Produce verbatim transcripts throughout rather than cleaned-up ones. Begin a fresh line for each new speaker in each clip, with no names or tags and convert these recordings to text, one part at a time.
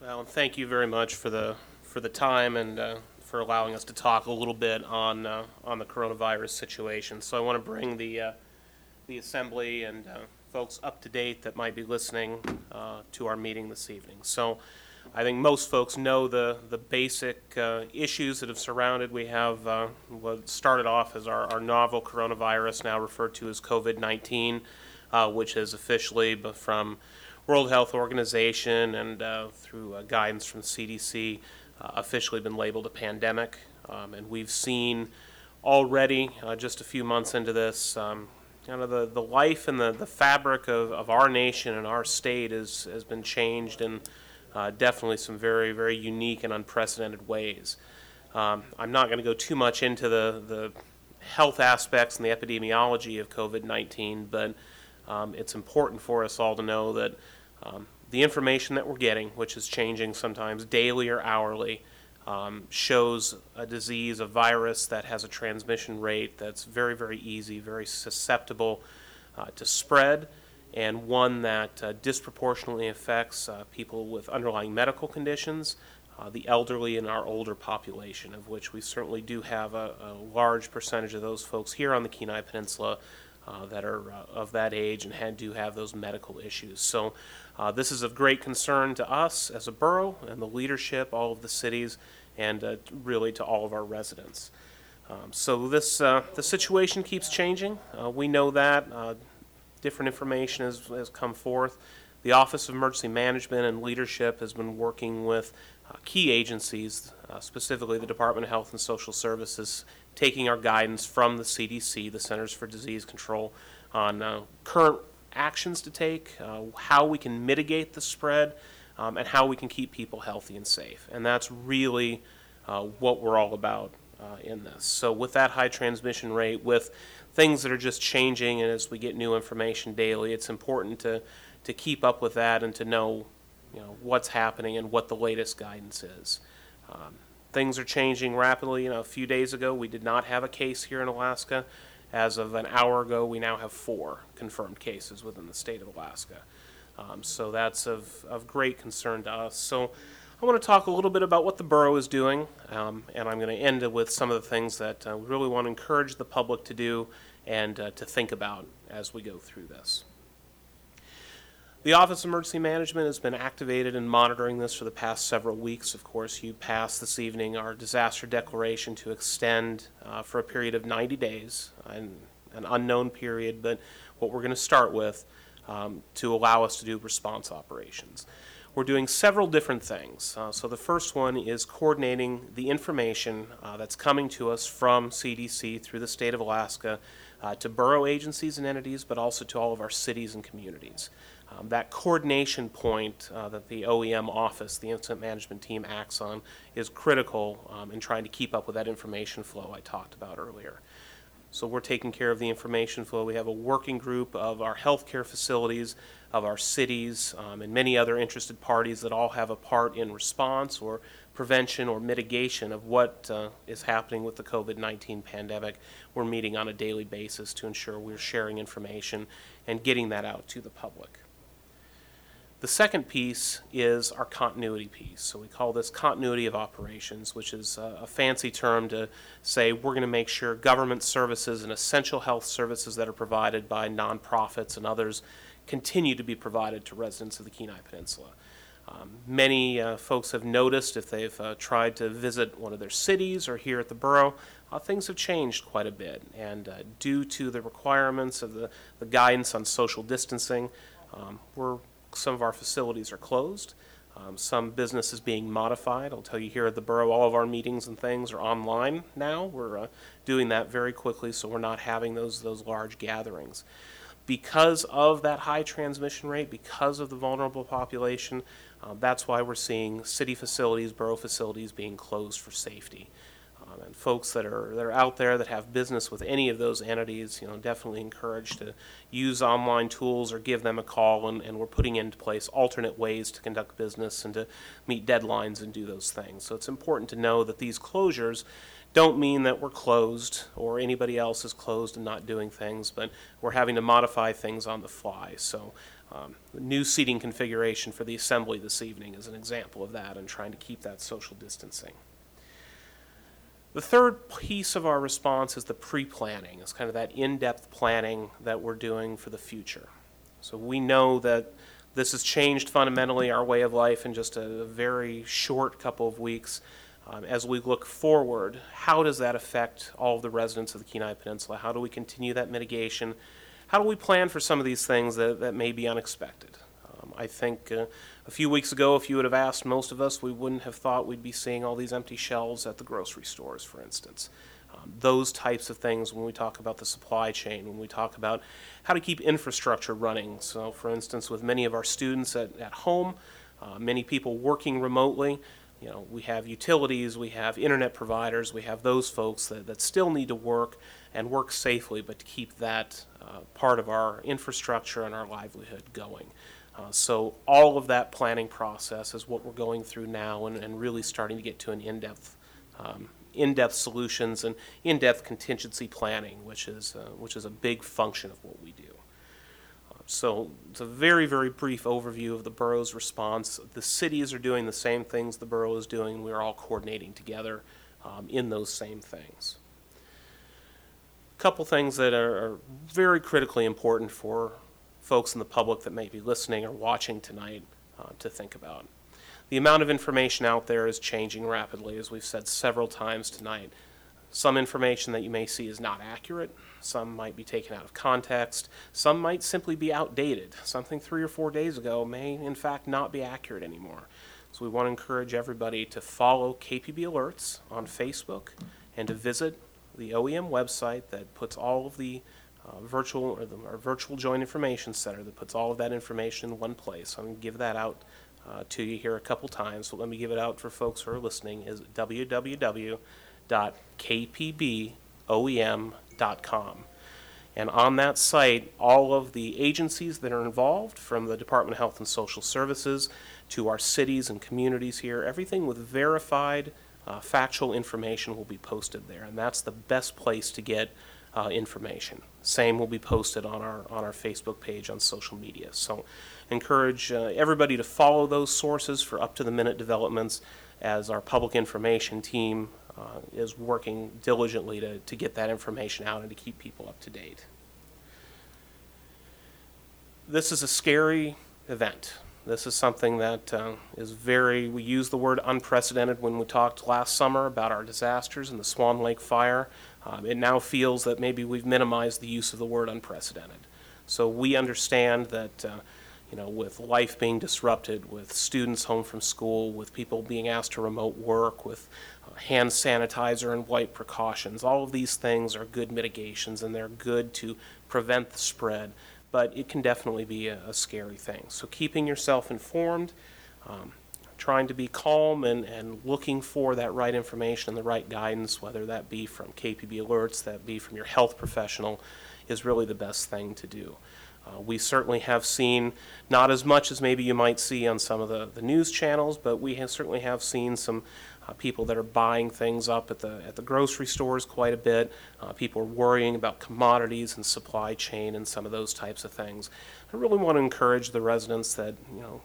Well, and thank you very much for the for the time and uh, for allowing us to talk a little bit on uh, on the coronavirus situation. So I want to bring the uh, the assembly and uh, folks up to date that might be listening uh, to our meeting this evening. So I think most folks know the the basic uh, issues that have surrounded. We have uh, what started off as our, our novel coronavirus, now referred to as COVID nineteen, uh, which is officially from World Health Organization and uh, through uh, guidance from the C D C, uh, officially been labeled a pandemic. Um, and we've seen already, uh, just a few months into this, um, kind of the, the life and the, the fabric of, of our nation and our state is, has been changed in uh, definitely some very, very unique and unprecedented ways. Um, I'm not going to go too much into the, the health aspects and the epidemiology of COVID nineteen, but um, it's important for us all to know that Um, the information that we're getting, which is changing sometimes daily or hourly, um, shows a disease, a virus that has a transmission rate that's very, very easy, very susceptible uh, to spread, and one that uh, disproportionately affects uh, people with underlying medical conditions, uh, the elderly and our older population, of which we certainly do have a, a large percentage of those folks here on the Kenai Peninsula Uh, that are uh, of that age and had, do have those medical issues. So uh, this is of great concern to us as a borough and the leadership, all of the cities, and uh, really to all of our residents. Um, so this uh, the situation keeps changing. Uh, we know that. Uh, different information has, has come forth. The Office of Emergency Management and Leadership has been working with uh, key agencies, uh, specifically the Department of Health and Social Services, taking our guidance from the C D C, the Centers for Disease Control, on uh, current actions to take, uh, how we can mitigate the spread, um, and how we can keep people healthy and safe. And that's really uh, what we're all about uh, in this. So with that high transmission rate, with things that are just changing, and as we get new information daily, it's important to, to keep up with that and to know, you know, what's happening and what the latest guidance is. Um, Things are changing rapidly. You know, a few days ago, we did not have a case here in Alaska. As of an hour ago, we now have four confirmed cases within the state of Alaska. Um, so that's of, of great concern to us. So I want to talk a little bit about what the borough is doing, um, and I'm going to end it with some of the things that uh, we really want to encourage the public to do and uh, to think about as we go through this. The Office of Emergency Management has been activated and monitoring this for the past several weeks. Of course, you passed this evening our disaster declaration to extend uh, for a period of ninety days, an, an unknown period, but what we're going to start with um, to allow us to do response operations. We're doing several different things. Uh, so the first one is coordinating the information uh, that's coming to us from C D C through the state of Alaska uh, to borough agencies and entities, but also to all of our cities and communities. Um, that coordination point uh, that the O E M office, the incident management team, acts on is critical um, in trying to keep up with that information flow I talked about earlier. So we're taking care of the information flow. We have a working group of our healthcare facilities, of our cities, um, and many other interested parties that all have a part in response or prevention or mitigation of what uh, is happening with the COVID nineteen pandemic. We're meeting on a daily basis to ensure we're sharing information and getting that out to the public. The second piece is our continuity piece. So we call this continuity of operations, which is a, a fancy term to say we're going to make sure government services and essential health services that are provided by nonprofits and others continue to be provided to residents of the Kenai Peninsula. Um, many uh, folks have noticed, if they've uh, tried to visit one of their cities or here at the borough, uh, things have changed quite a bit. And uh, due to the requirements of the, the guidance on social distancing, um, we're some of our facilities are closed. Um, some business is being modified. I'll tell you here at the borough, all of our meetings and things are online now. We're uh, doing that very quickly, so we're not having those those large gatherings. Because of that high transmission rate, because of the vulnerable population, uh, that's why we're seeing city facilities, borough facilities being closed for safety. Um, and folks that are that are out there that have business with any of those entities, you know, definitely encouraged to use online tools or give them a call, and, and we're putting into place alternate ways to conduct business and to meet deadlines and do those things. So it's important to know that these closures don't mean that we're closed or anybody else is closed and not doing things, but we're having to modify things on the fly. So Um, the new seating configuration for the assembly this evening is an example of that, and trying to keep that social distancing. The third piece of our response is the pre-planning. It's kind of that in-depth planning that we're doing for the future. So we know that this has changed fundamentally our way of life in just a very short couple of weeks. Um, as we look forward, how does that affect all of the residents of the Kenai Peninsula? How do we continue that mitigation? How do we plan for some of these things that, that may be unexpected? Um, I think uh, a few weeks ago, if you would have asked most of us, we wouldn't have thought we'd be seeing all these empty shelves at the grocery stores, for instance. Um, those types of things when we talk about the supply chain, when we talk about how to keep infrastructure running. So, for instance, with many of our students at, at home, uh, many people working remotely, you know, we have utilities, we have internet providers, we have those folks that, that still need to work and work safely, but to keep that uh, part of our infrastructure and our livelihood going. Uh, so all of that planning process is what we're going through now, and, and really starting to get to an in-depth um, in-depth solutions and in-depth contingency planning, which is uh, which is a big function of what we do. Uh, so it's a very, very brief overview of the borough's response. The cities are doing the same things the borough is doing. We're all coordinating together um, in those same things. A couple things that are, are very critically important for folks in the public that may be listening or watching tonight uh, to think about. The amount of information out there is changing rapidly, as we've said several times tonight. Some information that you may see is not accurate. Some might be taken out of context. Some might simply be outdated. Something three or four days ago may, in fact, not be accurate anymore. So we want to encourage everybody to follow K P B Alerts on Facebook and to visit the O E M website that puts all of the Uh, virtual or the our virtual joint information center that puts all of that information in one place. I'm going to give that out uh, to you here a couple times, but let me give it out for folks who are listening. Is w w w dot k p b o e m dot com. And on that site, all of the agencies that are involved, from the Department of Health and Social Services to our cities and communities here, everything with verified uh, factual information will be posted there, and that's the best place to get Uh, information. Same will be posted on our on our Facebook page on social media. So encourage uh, everybody to follow those sources for up-to-the-minute developments as our public information team uh, is working diligently to, to get that information out and to keep people up to date. This is a scary event. This is something that uh, is very, we used the word unprecedented when we talked last summer about our disasters and the Swan Lake fire. Um, it now feels that maybe we've minimized the use of the word unprecedented. So we understand that, uh, you know, with life being disrupted, with students home from school, with people being asked to remote work, with uh, hand sanitizer and wipe precautions, all of these things are good mitigations, and they're good to prevent the spread. But it can definitely be a, a scary thing. So keeping yourself informed, um, trying to be calm and, and looking for that right information and the right guidance, whether that be from K P B Alerts, that be from your health professional, is really the best thing to do. Uh, we certainly have seen, not as much as maybe you might see on some of the, the news channels, but we have certainly have seen some uh, people that are buying things up at the at the grocery stores quite a bit. Uh, people are worrying about commodities and supply chain and some of those types of things. I really want to encourage the residents that, you know,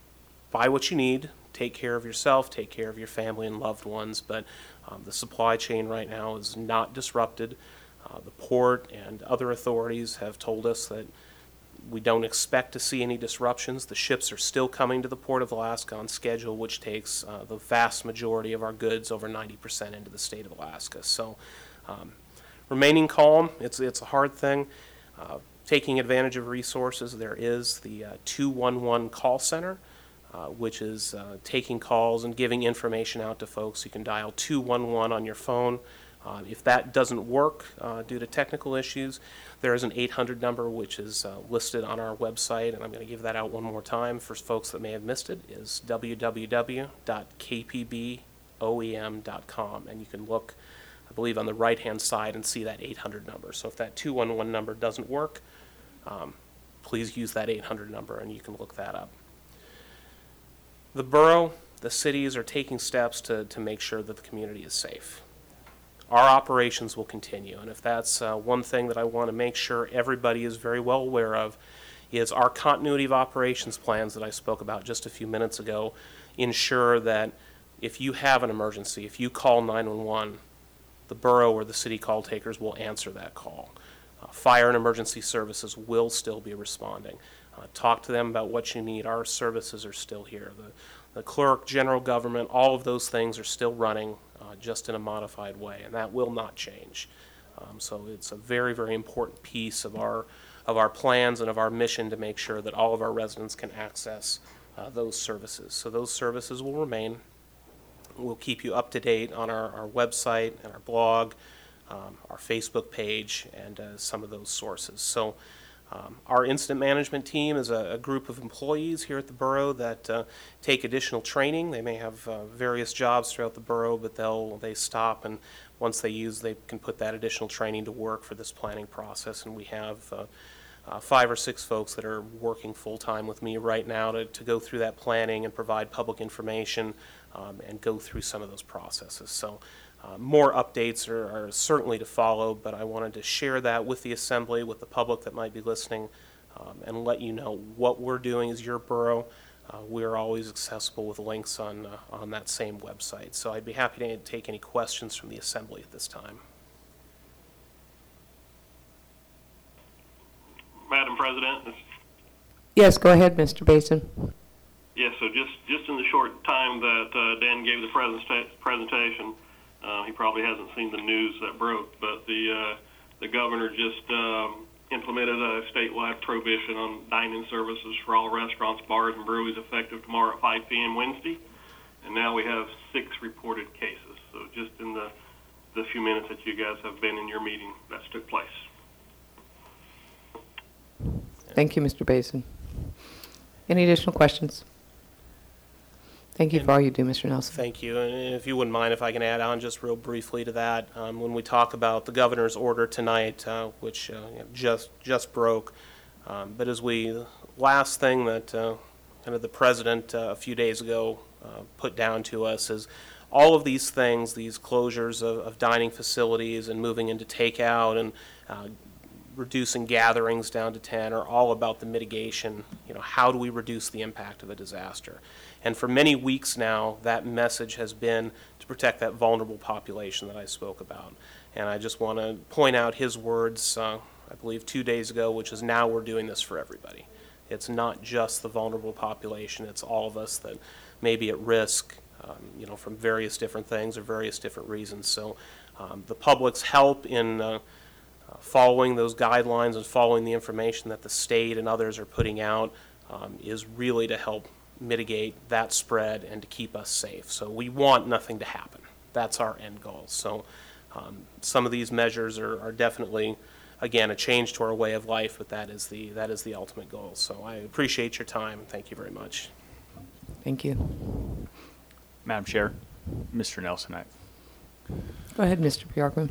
buy what you need, take care of yourself, take care of your family and loved ones, but um, the supply chain right now is not disrupted. Uh, the port and other authorities have told us that we don't expect to see any disruptions. The ships are still coming to the Port of Alaska on schedule, which takes uh, the vast majority of our goods, over ninety percent, into the state of Alaska. So um, remaining calm, it's, it's a hard thing. Uh, taking advantage of resources, there is the uh, two one one call center, uh, which is uh, taking calls and giving information out to folks. You can dial two one one on your phone. Uh, if that doesn't work uh, due to technical issues, there is an eight hundred number which is uh, listed on our website, and I'm going to give that out one more time for folks that may have missed it. Is w w w dot k p b o e m dot com, and you can look, I believe, on the right-hand side and see that eight hundred number. So if that two one one number doesn't work, um, please use that eight hundred number, and you can look that up. The borough, the cities are taking steps to, to make sure that the community is safe. Our operations will continue, and if that's uh, one thing that I want to make sure everybody is very well aware of, is our continuity of operations plans that I spoke about just a few minutes ago ensure that if you have an emergency, if you call nine one one, the borough or the city call takers will answer that call. Uh, fire and emergency services will still be responding. Uh, talk to them about what you need. Our services are still here. The, the clerk, general government, all of those things are still running, uh, just in a modified way, and that will not change. Um, so it's a very, very important piece of our of our plans and of our mission to make sure that all of our residents can access uh, those services. So those services will remain. We'll keep you up to date on our, our website and our blog, um, our Facebook page, and uh, some of those sources. So um, our incident management team is a, a group of employees here at the borough that uh, take additional training. They may have uh, various jobs throughout the borough, but they'll they stop, and once they use, they can put that additional training to work for this planning process. And we have uh, uh, five or six folks that are working full-time with me right now to, to go through that planning and provide public information um, and go through some of those processes. So uh, more updates are, are certainly to follow, but I wanted to share that with the Assembly, with the public that might be listening, um, and let you know what we're doing as your borough. Uh, we are always accessible with links on, uh, on that same website. So I'd be happy to take any questions from the Assembly at this time.
Madam President?
Yes, go ahead, Mister Basin.
Yes, so just, just in the short time that uh, Dan gave the presenta- presentation, uh, he probably hasn't seen the news that broke, but the, uh, the governor just um, implemented a statewide prohibition on dine-in services for all restaurants, bars, and breweries effective tomorrow at five p.m. Wednesday. And now we have six reported cases. So just in the, the few minutes that you guys have been in your meeting, that's took place.
Thank you, Mister Basin. Any additional questions? Thank you for all you do, Mister Nelson.
Thank you. And if you wouldn't mind if I can add on just real briefly to that, um, when we talk about the governor's order tonight, uh, which uh, just just broke, um, but as we, last thing that uh, kind of the president uh, a few days ago uh, put down to us is all of these things, these closures of, of dining facilities and moving into takeout and uh, reducing gatherings down to ten are all about the mitigation. You know, how do we reduce the impact of a disaster? And for many weeks now, that message has been to protect that vulnerable population that I spoke about. And I just want to point out his words, uh, I believe two days ago, which is now we're doing this for everybody. It's not just the vulnerable population, it's all of us that may be at risk, um, you know, from various different things or various different reasons. So um, the public's help in uh, uh, following those guidelines and following the information that the state and others are putting out um, is really to help mitigate that spread and to keep us safe. So we want nothing to happen. That's our end goal. So um, some of these measures are, are definitely, again, a change to our way of life, but that is the that is the ultimate goal. So I appreciate your time. Thank you very much.
Thank you.
Madam Chair, Mister Nelson. I,
Go ahead, Mister Bjorkman.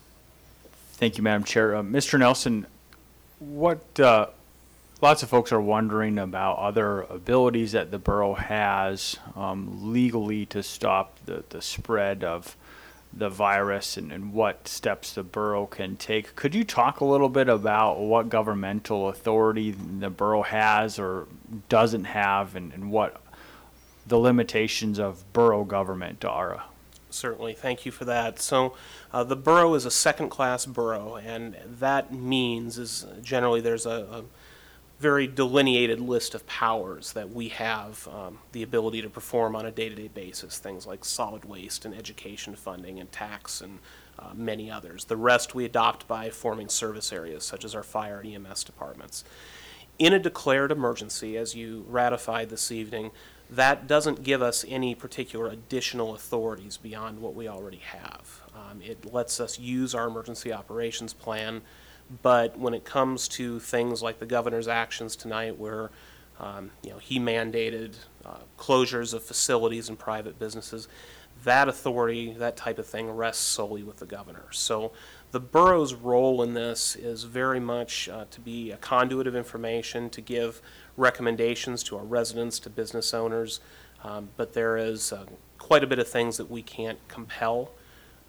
thank you, Madam Chair. Uh, Mister Nelson, what uh, lots of folks are wondering about other abilities that the borough has um, legally to stop the, the spread of the virus and, and what steps the borough can take. Could you talk a little bit about what governmental authority the borough has or doesn't have and, and what the limitations of borough government are?
Certainly. Thank you for that. So uh, the borough is a second-class borough, and that means is generally there's a, a very delineated list of powers that we have um, the ability to perform on a day-to-day basis, things like solid waste and education funding and tax and uh, many others. The rest we adopt by forming service areas, such as our fire and E M S departments. In a declared emergency, as you ratified this evening, that doesn't give us any particular additional authorities beyond what we already have. Um, it lets us use our emergency operations plan, but when it comes to things like the governor's actions tonight where um, you know, he mandated uh, closures of facilities and private businesses, that authority, that type of thing, rests solely with the governor. So the borough's role in this is very much uh, to be a conduit of information, to give recommendations to our residents, to business owners, um, but there is uh, quite a bit of things that we can't compel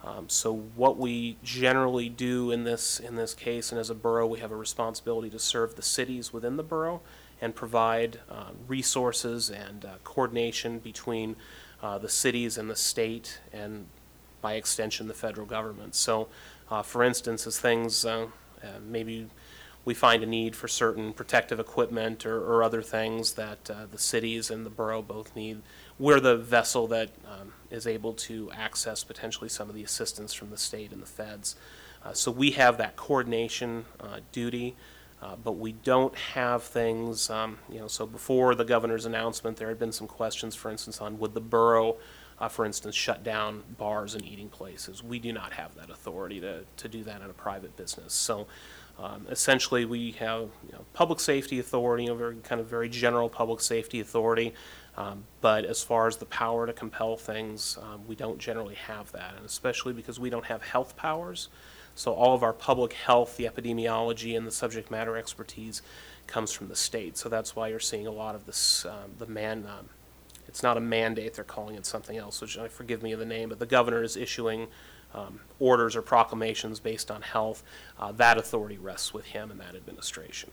Um, so what we generally do in this in this case, and as a borough, we have a responsibility to serve the cities within the borough and provide uh, resources and uh, coordination between uh, the cities and the state, and by extension, the federal government. So, uh, for instance, as things uh, uh, maybe we find a need for certain protective equipment or, or other things that uh, the cities and the borough both need, we're the vessel that um, is able to access potentially some of the assistance from the state and the feds. Uh, so we have that coordination uh, duty, uh, but we don't have things, um, you know, so before the governor's announcement, there had been some questions, for instance, on would the borough, uh, for instance, shut down bars and eating places. We do not have that authority to, to do that in a private business. So Um, essentially, we have you know, public safety authority, a very kind of very general public safety authority, um, but as far as the power to compel things, um, we don't generally have that, and especially because we don't have health powers. So all of our public health, the epidemiology, and the subject matter expertise comes from the state. So that's why you're seeing a lot of this, um, the man, um, it's not a mandate, they're calling it something else, which, uh, forgive me of the name, but the governor is issuing Um, orders or proclamations based on health. Uh, that authority rests with him and that administration.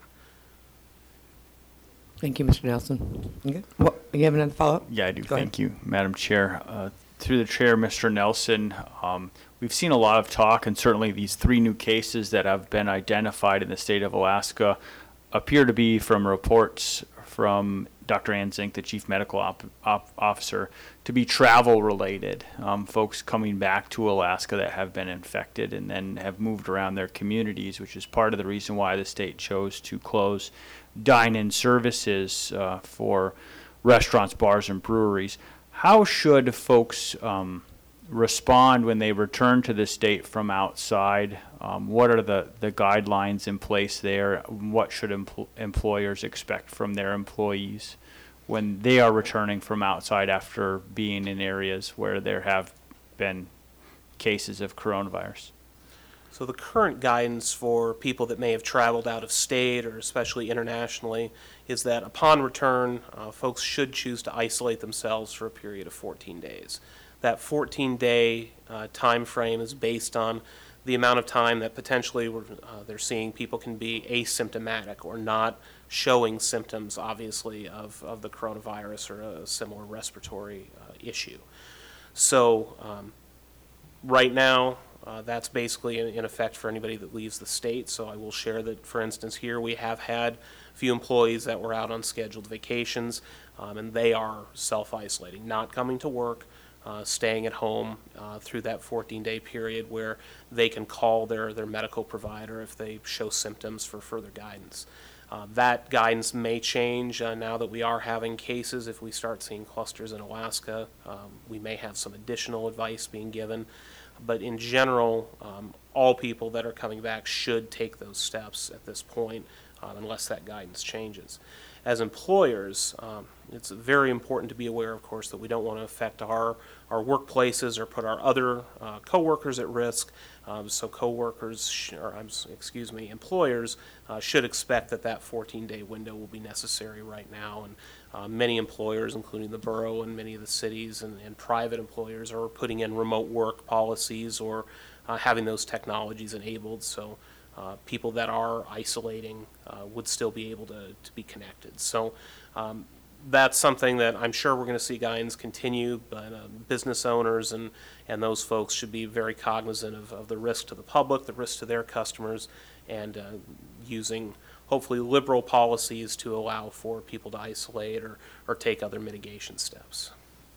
Thank you, Mister Nelson. You good? What, you have another follow-up?
Yeah, I do.
Go ahead.
Thank you, Madam Chair. Uh, through the chair, Mister Nelson, um, we've seen a lot of talk, and certainly these three new cases that have been identified in the state of Alaska appear to be from reports from Doctor Ann Zink, the Chief Medical op op Officer, to be travel related. Um, folks coming back to Alaska that have been infected and then have moved around their communities, which is part of the reason why the state chose to close dine-in services uh, for restaurants, bars, and breweries. How should folks um, respond when they return to the state from outside? Um, what are the, the guidelines in place there? What should empl employers expect from their employees when they are returning from outside after being in areas where there have been cases of coronavirus?
So the current guidance for people that may have traveled out of state or especially internationally is that upon return, uh, folks should choose to isolate themselves for a period of fourteen days. That fourteen-day uh, time frame is based on the amount of time that potentially we're, uh, they're seeing people can be asymptomatic or not showing symptoms, obviously, of, of the coronavirus or a similar respiratory uh, issue. So um, right now, uh, that's basically in, in effect for anybody that leaves the state. So I will share that, for instance, here we have had a few employees that were out on scheduled vacations, um, and they are self-isolating, not coming to work, Uh, staying at home uh, through that fourteen-day period where they can call their, their medical provider if they show symptoms for further guidance. Uh, that guidance may change uh, now that we are having cases. If we start seeing clusters in Alaska, um, we may have some additional advice being given. But in general, um, all people that are coming back should take those steps at this point uh, unless that guidance changes. As employers, um, it's very important to be aware, of course, that we don't want to affect our, our workplaces or put our other uh, coworkers at risk. Um, so coworkers, sh or I'm, excuse me, employers uh, should expect that that fourteen-day window will be necessary right now. And uh, many employers, including the borough and many of the cities and, and private employers, are putting in remote work policies or uh, having those technologies enabled. So Uh, people that are isolating uh, would still be able to, to be connected. So um, that's something that I'm sure we're going to see guidance continue, but uh, business owners and, and those folks should be very cognizant of, of the risk to the public, the risk to their customers, and uh, using hopefully liberal policies to allow for people to isolate or, or take other mitigation steps.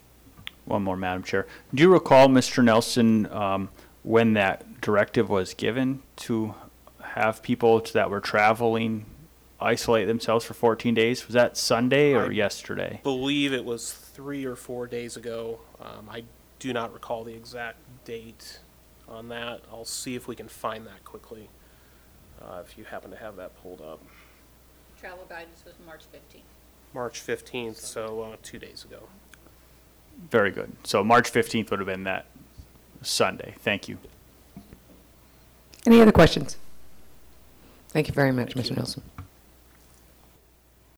One more, Madam Chair. Do you recall, Mister Nelson, um, when that directive was given to have people that were traveling isolate themselves for fourteen days? Was that Sunday or
I
yesterday?
I believe it was three or four days ago. Um, I do not recall the exact date on that. I'll see if we can find that quickly, uh, if you happen to have that pulled up.
Travel guidance was March fifteenth.
March fifteenth, so uh, two days ago.
Very good. So March fifteenth would have been that Sunday. Thank you.
Any other questions? Thank you very much, Mister Nelson.